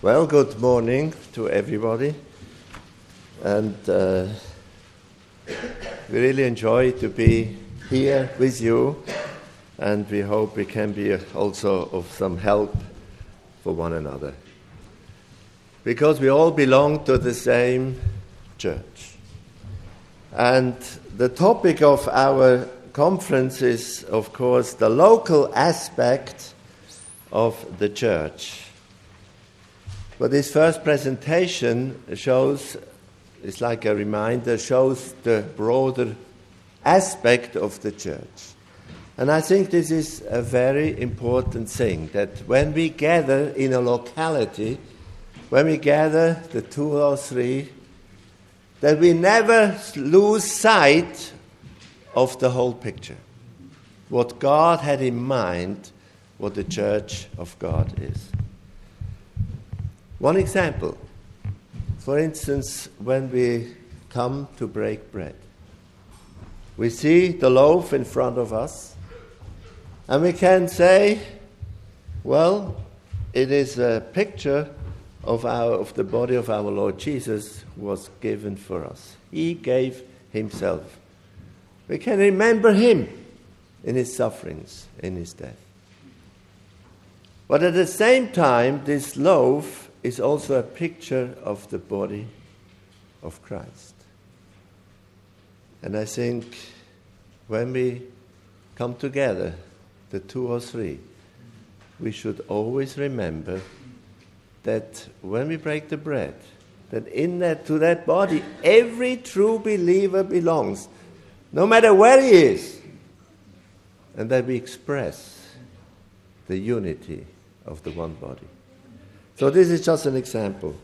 Well, good morning to everybody, and we really enjoy to be here with you, and we hope we can be also of some help for one another, because we all belong to the same church. And the topic of our conference is, of course, the local aspect of the church. But this first presentation it's like a reminder, shows the broader aspect of the church. And I think this is a very important thing, that when we gather in a locality, when we gather the two or three, that we never lose sight of the whole picture, what God had in mind, what the church of God is. One example, for instance, when we come to break bread, we see the loaf in front of us, and we can say, well, it is a picture of the body of our Lord Jesus, who was given for us. He gave himself. We can remember him in his sufferings, in his death. But at the same time, this loaf is also a picture of the body of Christ. And I think when we come together, the two or three, we should always remember that when we break the bread, that to that body, every true believer belongs, no matter where he is, and that we express the unity of the one body. So this is just an example.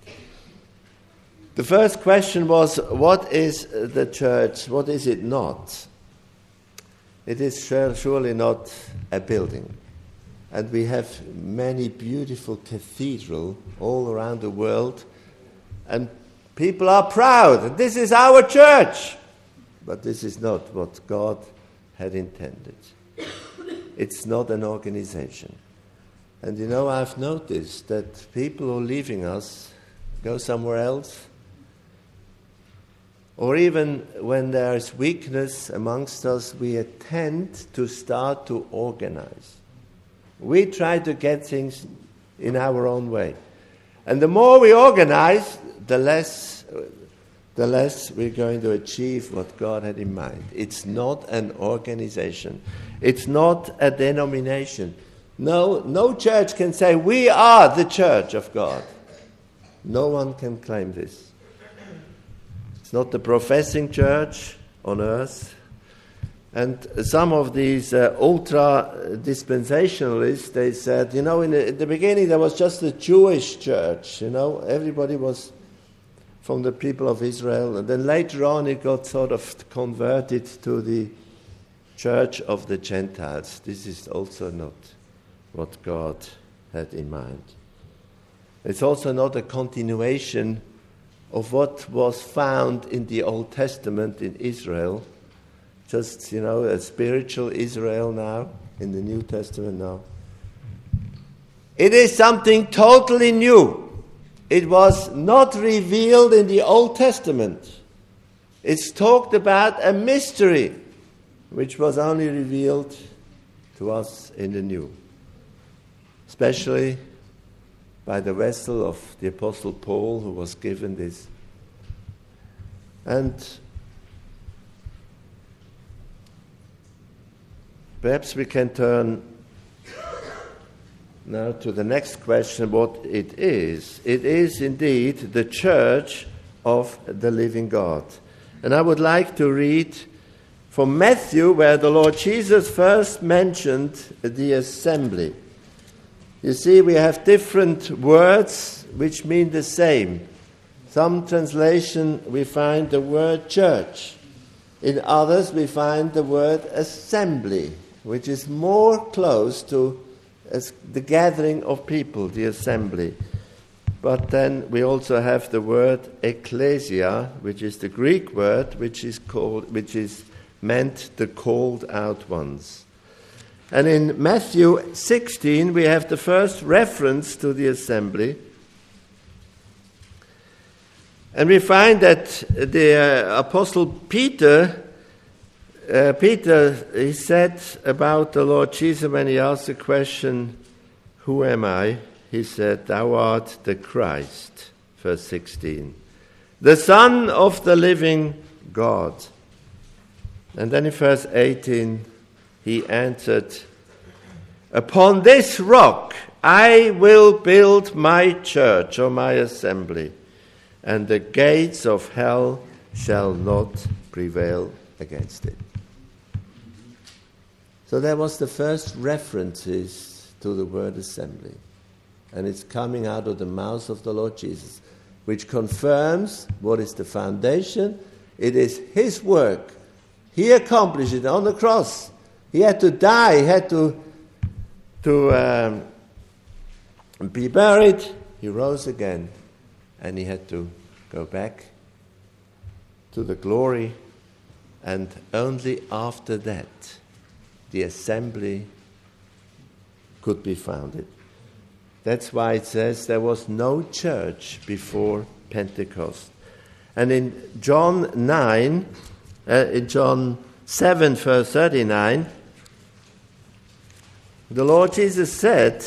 The first question was, what is the church? What is it not? It is surely not a building. And we have many beautiful cathedrals all around the world, and people are proud. This is our church. But this is not what God had intended. It's not an organization. And I've noticed that people who are leaving us go somewhere else. Or even when there is weakness amongst us, we tend to start to organize. We try to get things in our own way. And the more we organize, the less we're going to achieve what God had in mind. It's not an organization. It's not a denomination. No church can say, we are the church of God. No one can claim this. It's not the professing church on earth. And some of these ultra-dispensationalists, they said, in the beginning there was just the Jewish church, everybody was from the people of Israel. And then later on it got sort of converted to the church of the Gentiles. This is also not what God had in mind. It's also not a continuation of what was found in the Old Testament in Israel, just, a spiritual Israel now, in the New Testament now. It is something totally new. It was not revealed in the Old Testament. It's talked about a mystery, which was only revealed to us in the New. Especially by the vessel of the Apostle Paul, who was given this. And perhaps we can turn now to the next question, what it is. It is indeed the church of the living God. And I would like to read from Matthew, where the Lord Jesus first mentioned the assembly. You see, we have different words which mean the same. Some translation we find the word church. In others we find the word assembly, which is more close to the gathering of people, the assembly. But then we also have the word ecclesia, which is the Greek word, which is meant the called out ones. And in Matthew 16, we have the first reference to the assembly, And we find that the Apostle Peter, he said about the Lord Jesus when he asked the question, "Who am I?" He said, "Thou art the Christ," verse 16, "the Son of the living God." And then in verse 18, he answered, "Upon this rock I will build my church," or my assembly, "and the gates of hell shall not prevail against it." So that was the first references to the word assembly. And it's coming out of the mouth of the Lord Jesus, which confirms what is the foundation. It is his work. He accomplished it on the cross. He had to die. He had to be buried. He rose again. And he had to go back to the glory. And only after that, the assembly could be founded. That's why it says there was no church before Pentecost. And in John 7, verse 39, the Lord Jesus said,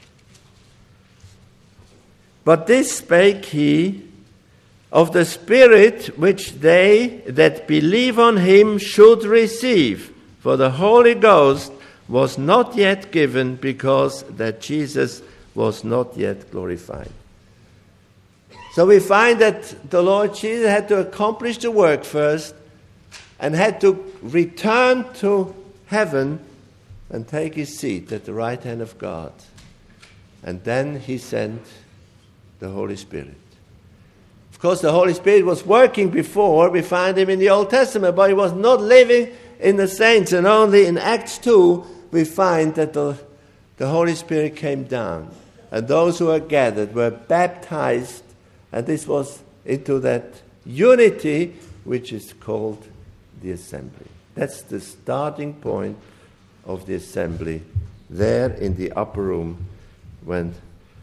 "But this spake he of the Spirit which they that believe on him should receive. For the Holy Ghost was not yet given, because that Jesus was not yet glorified." So we find that the Lord Jesus had to accomplish the work first and had to return to heaven and take his seat at the right hand of God. And then he sent the Holy Spirit. Of course, the Holy Spirit was working before. We find him in the Old Testament, but he was not living in the saints. And only in Acts 2 we find that the Holy Spirit came down. And those who were gathered were baptized. And this was into that unity which is called the assembly. That's the starting point of the assembly, there in the upper room when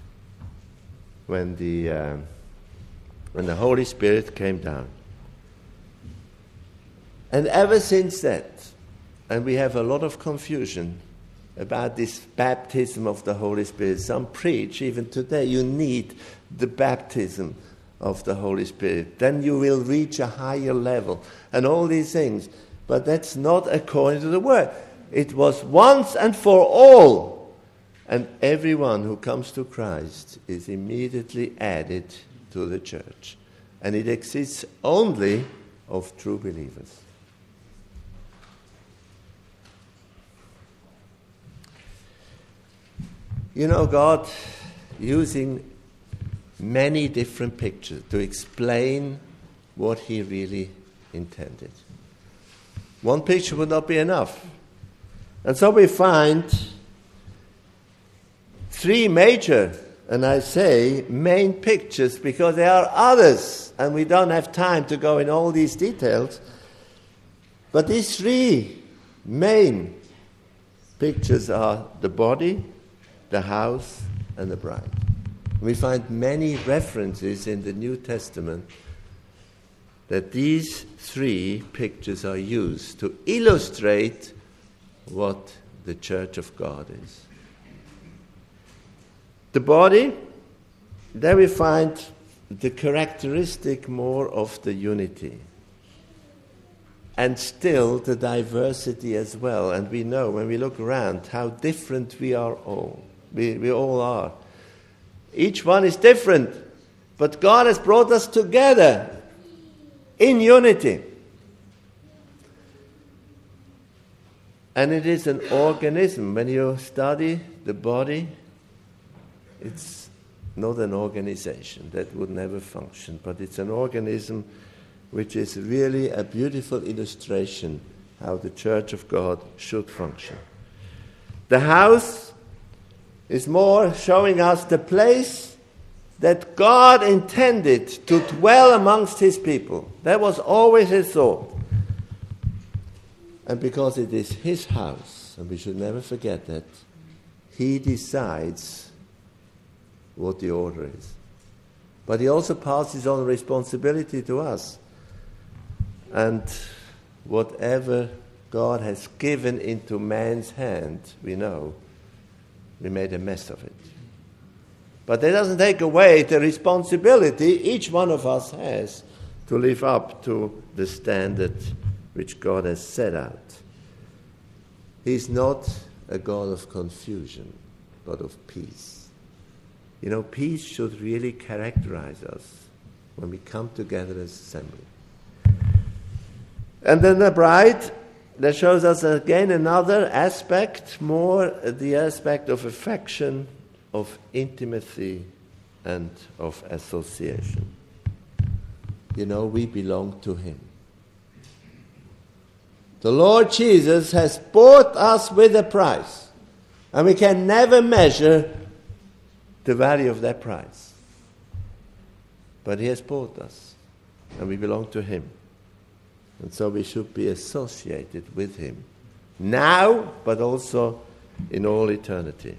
the Holy Spirit came down. And ever since that, and we have a lot of confusion about this baptism of the Holy Spirit. Some preach, even today, you need the baptism of the Holy Spirit. Then you will reach a higher level and all these things. But that's not according to the Word. It was once and for all. And everyone who comes to Christ is immediately added to the church. And it exists only of true believers. You know, God using many different pictures to explain what he really intended. One picture would not be enough. And so we find three major, and I say main pictures because there are others, and we don't have time to go in all these details. But these three main pictures are the body, the house, and the bride. We find many references in the New Testament that these three pictures are used to illustrate what the church of God is. The body, there we find the characteristic more of the unity. And still the diversity as well. And we know when we look around how different we are all. We all are. Each one is different. But God has brought us together in unity. And it is an organism. When you study the body, it's not an organization. That would never function. But it's an organism which is really a beautiful illustration how the Church of God should function. The house is more showing us the place that God intended to dwell amongst his people. That was always his thought. And because it is his house, and we should never forget that, he decides what the order is. But he also passes on responsibility to us. And whatever God has given into man's hand, we know we made a mess of it. But that doesn't take away the responsibility each one of us has to live up to the standard which God has set out. He's not a God of confusion, but of peace. You know, peace should really characterize us when we come together as assembly. And then the bride, that shows us again another aspect, more the aspect of affection, of intimacy, and of association. You know, we belong to him. The Lord Jesus has bought us with a price, and we can never measure the value of that price. But he has bought us, and we belong to him. And so we should be associated with him now, but also in all eternity.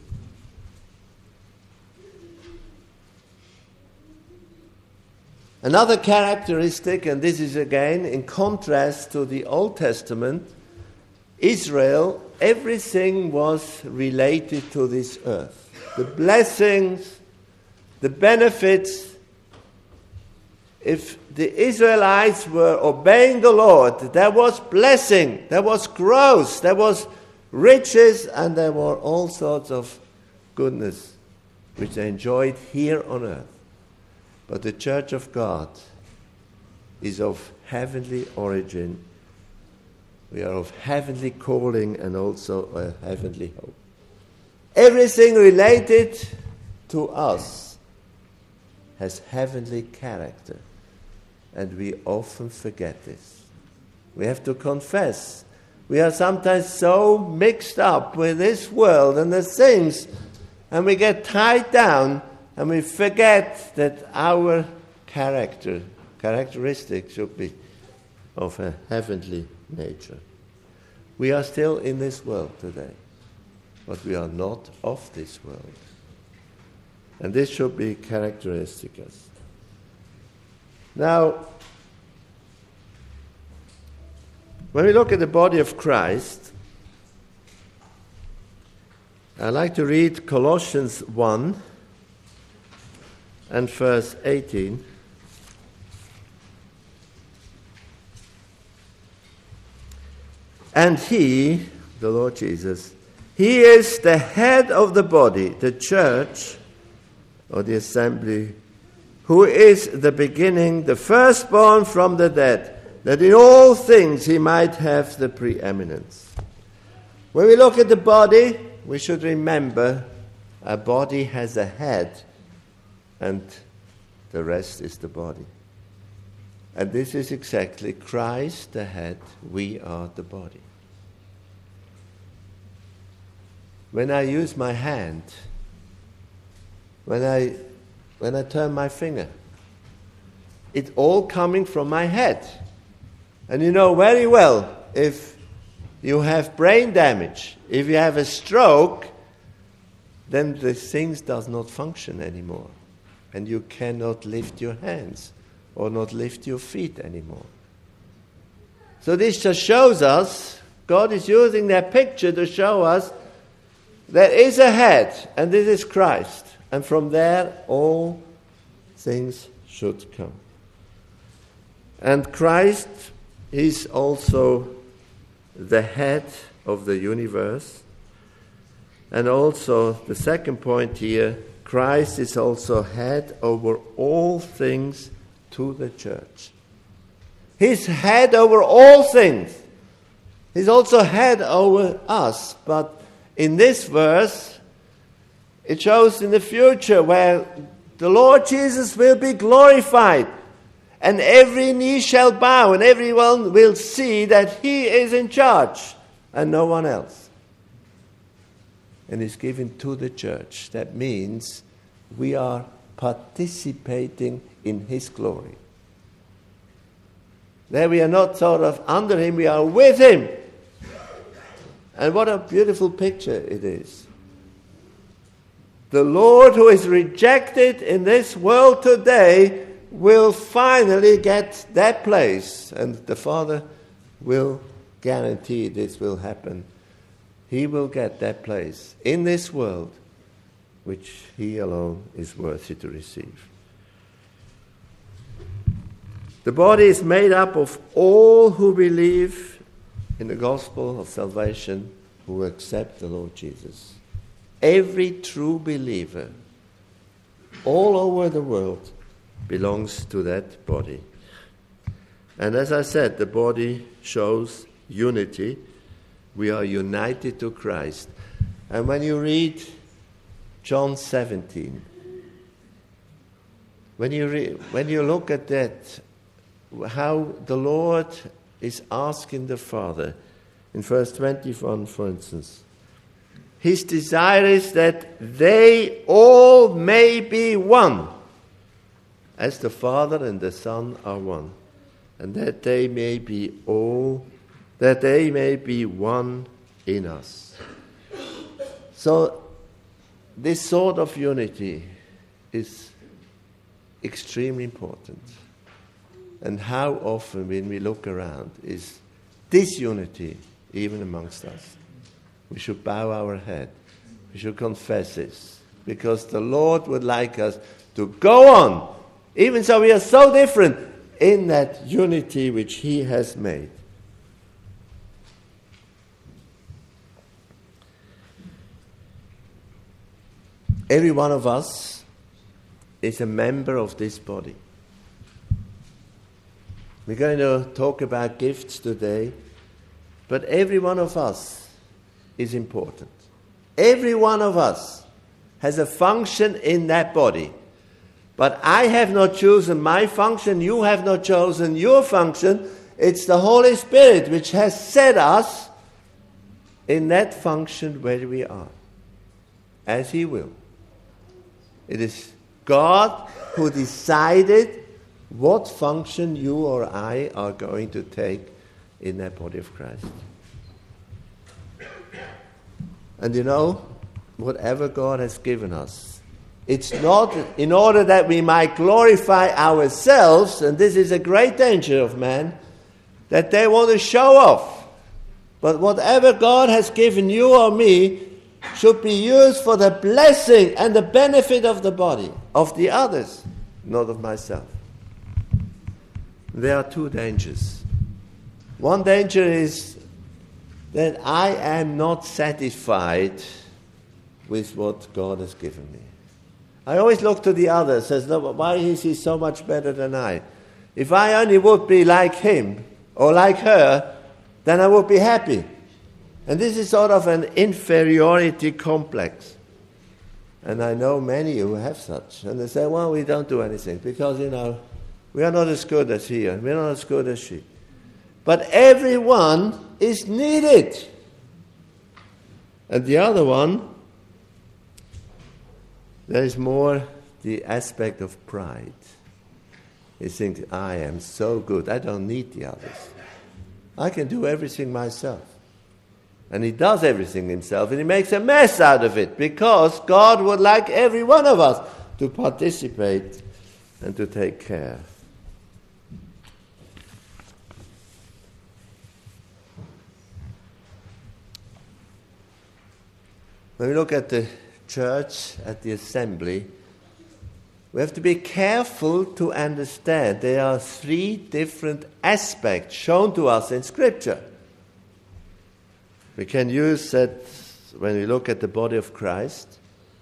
Another characteristic, and this is again in contrast to the Old Testament, Israel, everything was related to this earth. The blessings, the benefits. If the Israelites were obeying the Lord, there was blessing, there was growth, there was riches, and there were all sorts of goodness which they enjoyed here on earth. But the Church of God is of heavenly origin. We are of heavenly calling and also a heavenly hope. Everything related to us has heavenly character. And we often forget this. We have to confess. We are sometimes so mixed up with this world and the things, and we get tied down, and we forget that our characteristic should be of a heavenly nature. We are still in this world today, but we are not of this world. And this should be characteristic of us. Now, when we look at the body of Christ, I'd like to read Colossians 1 and verse 18. And he, the Lord Jesus, he is the head of the body, the church, or the assembly, who is the beginning, the firstborn from the dead, that in all things he might have the preeminence. When we look at the body, we should remember a body has a head, and the rest is the body. And this is exactly Christ, the head, we are the body. When I use my hand, when I turn my finger, it's all coming from my head. And you know very well, if you have brain damage, if you have a stroke, then the things does not function anymore. And you cannot lift your hands or not lift your feet anymore. So this just shows us, God is using that picture to show us there is a head, and this is Christ. And from there, all things should come. And Christ is also the head of the universe. And also, the second point here, Christ is also head over all things to the church. He's head over all things. He's also head over us. But in this verse, it shows in the future where the Lord Jesus will be glorified, and every knee shall bow, and everyone will see that he is in charge and no one else. And is given to the church. That means we are participating in his glory. There we are not sort of under him, we are with him. And what a beautiful picture it is. the Lord who is rejected in this world today will finally get that place. And the Father will guarantee this will happen. He will get that place in this world which he alone is worthy to receive. The body is made up of all who believe in the gospel of salvation, who accept the Lord Jesus. Every true believer all over the world belongs to that body. And as I said, the body shows unity. We are united to Christ. And when you read John 17, when you look at that, how the Lord is asking the Father, in verse 21, for instance, his desire is that they all may be one, as the Father and the Son are one, and that they may be one in us. So this sort of unity is extremely important. And how often when we look around is disunity even amongst us. We should bow our head. We should confess this. Because the Lord would like us to go on. Even so we are so different in that unity which he has made. Every one of us is a member of this body. We're going to talk about gifts today, but every one of us is important. Every one of us has a function in that body. But I have not chosen my function, you have not chosen your function. It's the Holy Spirit which has set us in that function where we are, as he will. It is God who decided what function you or I are going to take in that body of Christ. And you know, whatever God has given us, it's not in order that we might glorify ourselves, and this is a great danger of man, that they want to show off. But whatever God has given you or me should be used for the blessing and the benefit of the body, of the others, not of myself. There are two dangers. One danger is that I am not satisfied with what God has given me. I always look to the others as though, why is he so much better than I? If I only would be like him or like her, then I would be happy. And this is sort of an inferiority complex. And I know many who have such. And they say, well, we don't do anything because, we are not as good as he, and we're not as good as she. But everyone is needed. And the other one, there is more the aspect of pride. He thinks, I am so good, I don't need the others. I can do everything myself. And he does everything himself, and he makes a mess out of it, because God would like every one of us to participate and to take care. When we look at the church, at the assembly, we have to be careful to understand there are three different aspects shown to us in Scripture. We can use that when we look at the body of Christ.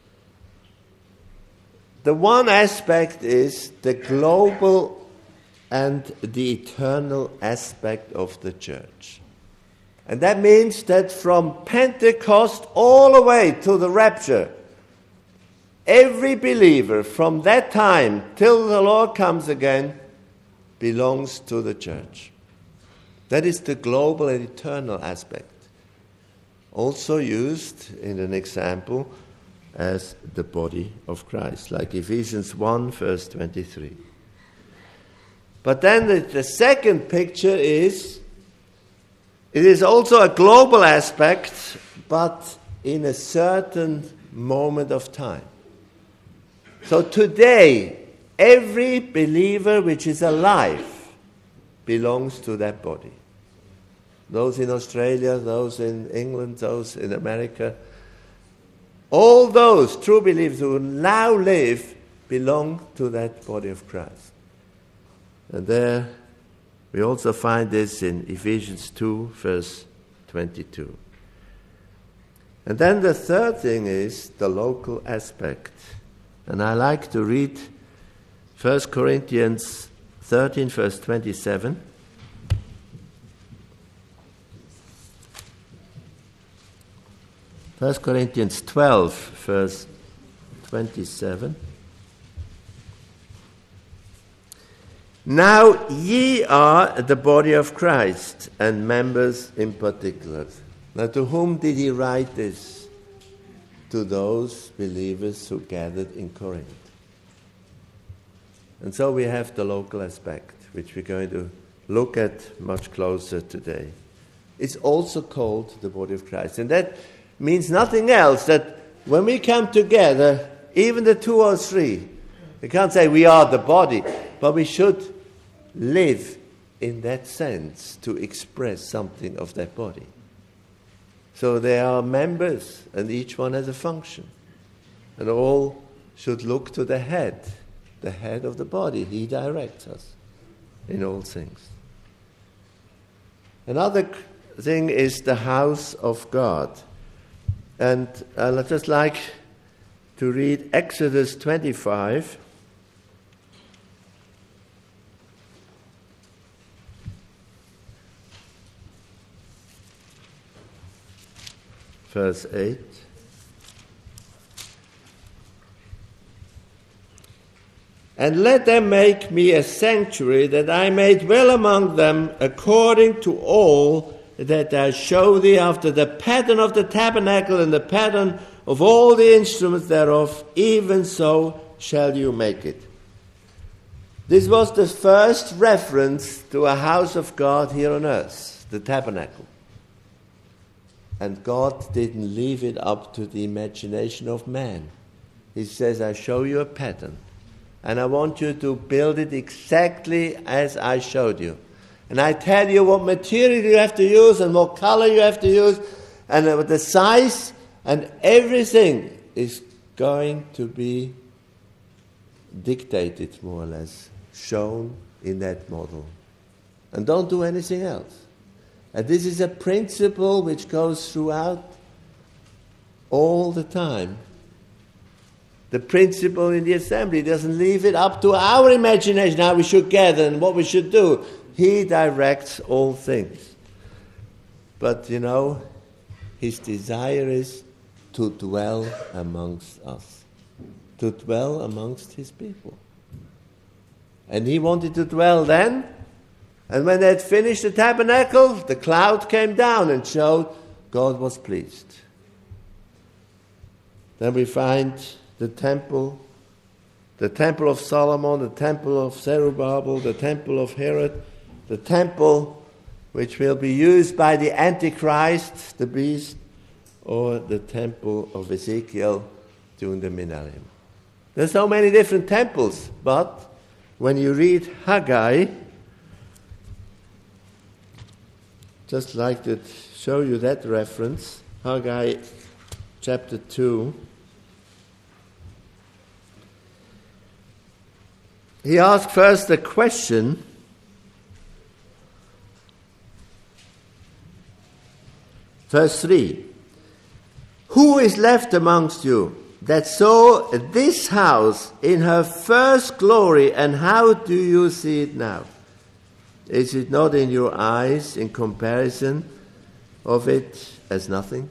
The one aspect is the global and the eternal aspect of the church. And that means that from Pentecost all the way to the rapture, every believer from that time till the Lord comes again belongs to the church. That is the global and eternal aspect. Also used in an example as the body of Christ, like Ephesians 1, verse 23. But then the second picture is, it is also a global aspect, but in a certain moment of time. So today, every believer which is alive belongs to that body. Those in Australia, those in England, those in America, all those true believers who now live belong to that body of Christ. And there we also find this in Ephesians 2, verse 22. And then the third thing is the local aspect. And I like to read 1 Corinthians 13, verse 27. First Corinthians 12, verse 27. Now ye are the body of Christ, and members in particular. Now to whom did he write this? To those believers who gathered in Corinth. And so we have the local aspect, which we're going to look at much closer today. It's also called the body of Christ. And that means nothing else, that when we come together, even the 2 or 3, we can't say we are the body, but we should live in that sense to express something of that body. So there are members, and each one has a function. And all should look to the head of the body. He directs us in all things. Another thing is the house of God. And I'd just like to read Exodus 25. Verse 8. And let them make me a sanctuary, that I may dwell among them according to all that I show thee, after the pattern of the tabernacle and the pattern of all the instruments thereof, even so shall you make it. This was the first reference to a house of God here on earth, the tabernacle. And God didn't leave it up to the imagination of man. He says, I show you a pattern, and I want you to build it exactly as I showed you. And I tell you what material you have to use and what color you have to use and the size, and everything is going to be dictated, more or less, shown in that model. And don't do anything else. And this is a principle which goes throughout all the time. The principle in the assembly doesn't leave it up to our imagination how we should gather and what we should do. He directs all things. But, his desire is to dwell amongst us, to dwell amongst his people. And he wanted to dwell then. And when they had finished the tabernacle, the cloud came down and showed God was pleased. Then we find the temple of Solomon, the temple of Zerubbabel, the temple of Herod, the temple which will be used by the Antichrist, the beast, or the temple of Ezekiel during the millennium. There's so many different temples, but when you read Haggai, just like to show you that reference, Haggai chapter 2. He asked first a question. Verse 3. Who is left amongst you that saw this house in her first glory, and how do you see it now? Is it not in your eyes in comparison of it as nothing?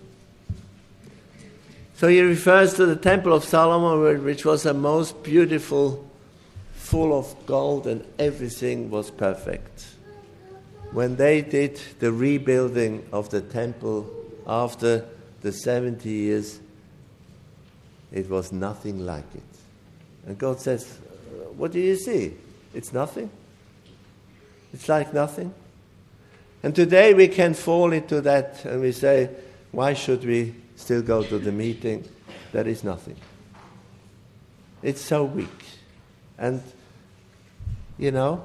So he refers to the Temple of Solomon, which was the most beautiful, full of gold, and everything was perfect. When they did the rebuilding of the temple after the 70 years, it was nothing like it. And God says, what do you see? It's nothing. It's like nothing. And today we can fall into that and we say, why should we still go to the meeting? That is nothing. It's so weak. And, you know,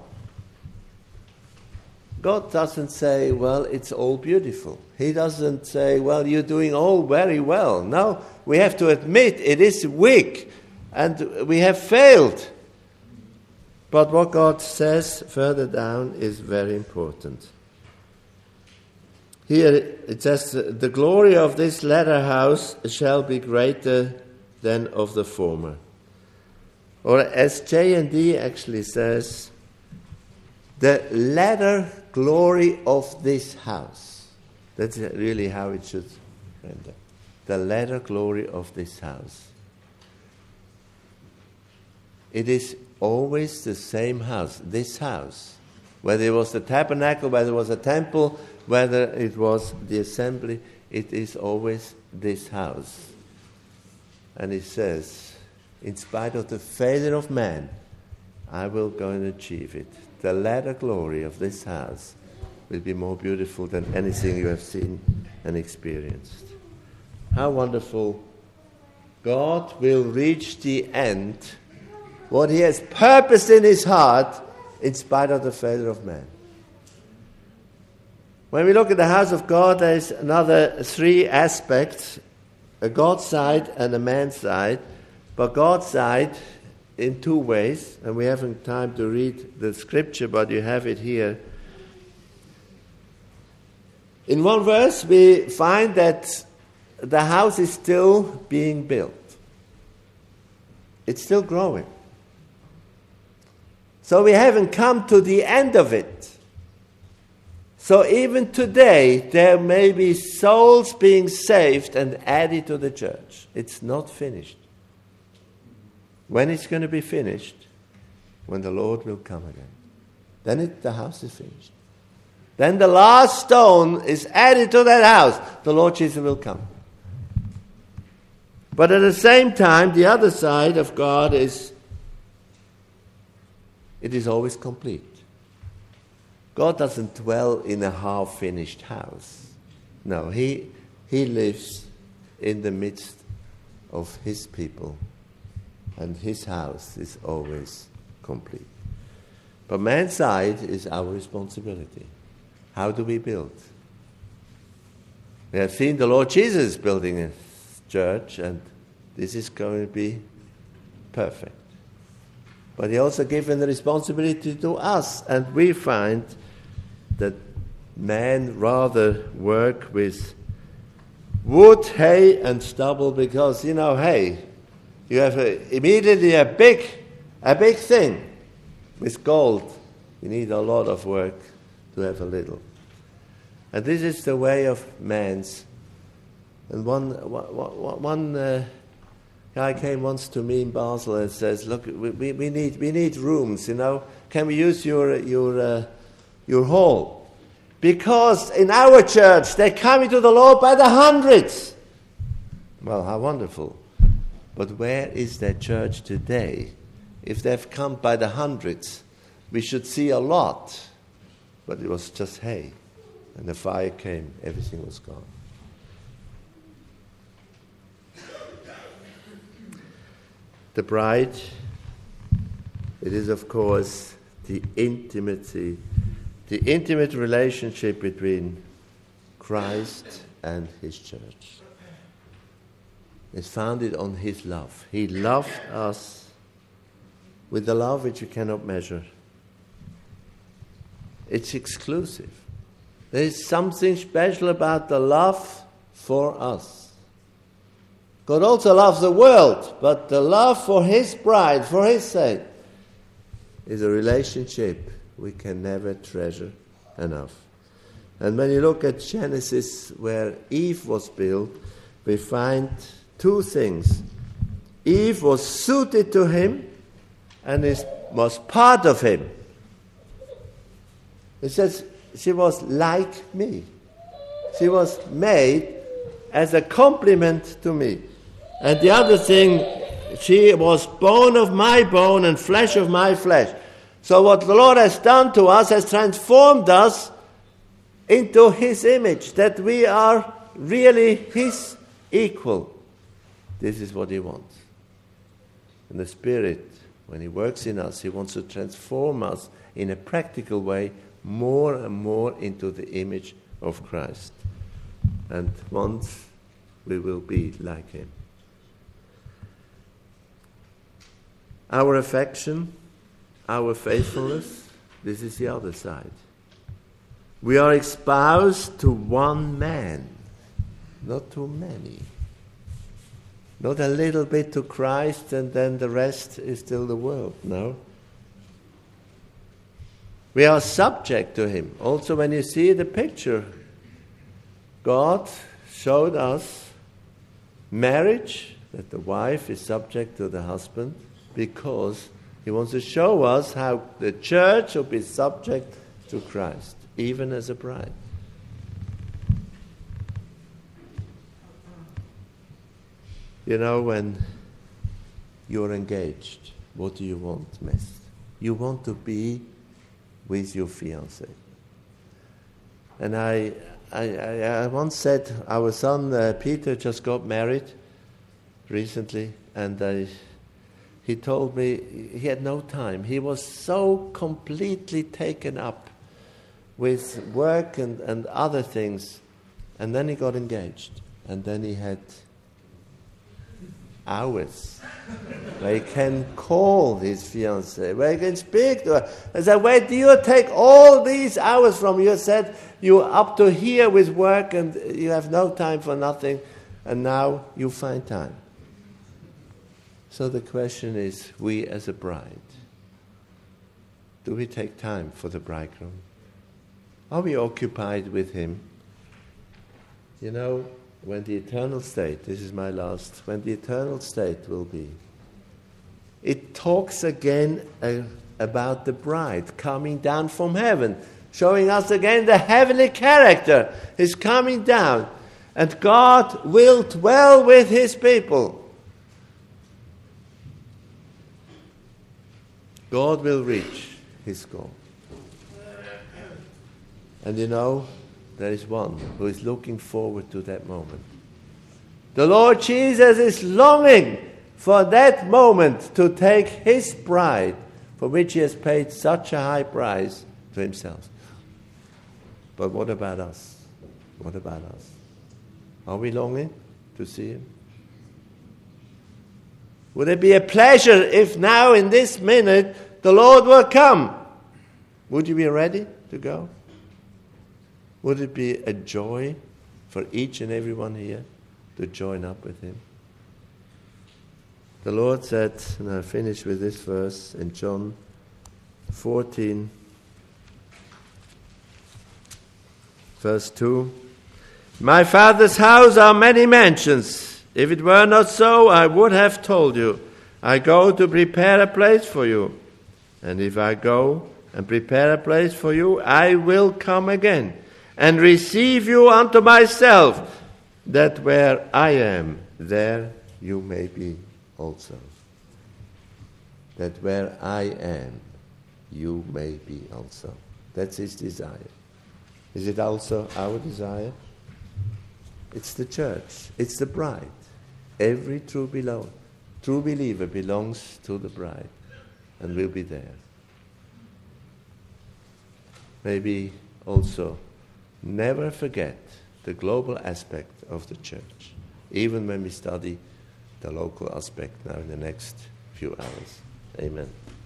God doesn't say, well, it's all beautiful. He doesn't say, well, you're doing all very well. No, we have to admit it is weak and we have failed. But what God says further down is very important. Here it says, the glory of this latter house shall be greater than of the former. Or as J&D actually says, the latter glory of this house. That's really how it should render. The latter glory of this house. It is always the same house, this house. Whether it was the tabernacle, whether it was a temple, whether it was the assembly, it is always this house. And it says, in spite of the failure of man, I will go and achieve it. The latter glory of this house will be more beautiful than anything you have seen and experienced. How wonderful. God will reach the end, what he has purposed in his heart, in spite of the failure of man. When we look at the house of God, there is another three aspects, a God side and a man side. But God's side in two ways, and we haven't time to read the scripture, but you have it here. In one verse, we find that the house is still being built. It's still growing. So we haven't come to the end of it. So even today, there may be souls being saved and added to the church. It's not finished. When it's going to be finished? When the Lord will come again. Then the house is finished. Then the last stone is added to that house. The Lord Jesus will come. But at the same time, the other side of God is, it is always complete. God doesn't dwell in a half-finished house. No, He lives in the midst of His people. And His house is always complete. But man's side is our responsibility. How do we build? We have seen the Lord Jesus building a church, and this is going to be perfect. But He also given the responsibility to us, and we find that men rather work with wood, hay, and stubble because, hay. You have immediately a big thing. With gold, you need a lot of work to have a little. And this is the way of man's. And one guy came once to me in Basel and says, "Look, we need rooms. Can we use your hall? Because in our church they're coming to the Lord by the hundreds." Well, how wonderful! But where is that church today? If they've come by the hundreds, we should see a lot. But it was just hay. And the fire came, everything was gone. The bride, it is of course the intimate relationship between Christ and His church. It's founded on His love. He loved us with the love which you cannot measure. It's exclusive. There is something special about the love for us. God also loves the world, but the love for His bride, for His sake, is a relationship we can never treasure enough. And when you look at Genesis, where Eve was built, we find two things. Eve was suited to him and was part of him. It says she was like me. She was made as a complement to me. And the other thing, she was bone of my bone and flesh of my flesh. So what the Lord has done to us has transformed us into His image, that we are really His equal. This is what He wants. And the Spirit, when He works in us, He wants to transform us in a practical way more and more into the image of Christ. And once we will be like Him. Our affection, our faithfulness, this is the other side. We are espoused to one man, not too many. Not a little bit to Christ and then the rest is still the world. No. We are subject to Him. Also, when you see the picture, God showed us marriage, that the wife is subject to the husband, because He wants to show us how the church will be subject to Christ, even as a bride. You know, when you're engaged, what do you want, miss? You want to be with your fiancé. And I once said, our son Peter just got married recently, and he told me he had no time. He was so completely taken up with work and other things. And then he got engaged. And then he had hours where he can call his fiancée, where he can speak to her. I said, where do you take all these hours from? You said you're up to here with work and you have no time for nothing, and now you find time. So the question is, we as a bride, do we take time for the bridegroom? Are we occupied with him? You know, when the eternal state, this is my last, when the eternal state will be, it talks again about the bride coming down from heaven, showing us again the heavenly character is coming down, and God will dwell with His people. God will reach His goal. And you know, there is one who is looking forward to that moment. The Lord Jesus is longing for that moment to take His bride, for which He has paid such a high price, to Himself. But what about us? What about us? Are we longing to see Him? Would it be a pleasure if now in this minute the Lord will come? Would you be ready to go? Would it be a joy for each and everyone here to join up with Him? The Lord said, and I'll finish with this verse in John 14, verse 2. My Father's house are many mansions. If it were not so, I would have told you. I go to prepare a place for you. And if I go and prepare a place for you, I will come again and receive you unto myself, that where I am, there you may be also. That where I am, you may be also. That's His desire. Is it also our desire? It's the church. It's the bride. Every true believer belongs to the bride and will be there. Maybe also never forget the global aspect of the church, even when we study the local aspect now in the next few hours. Amen.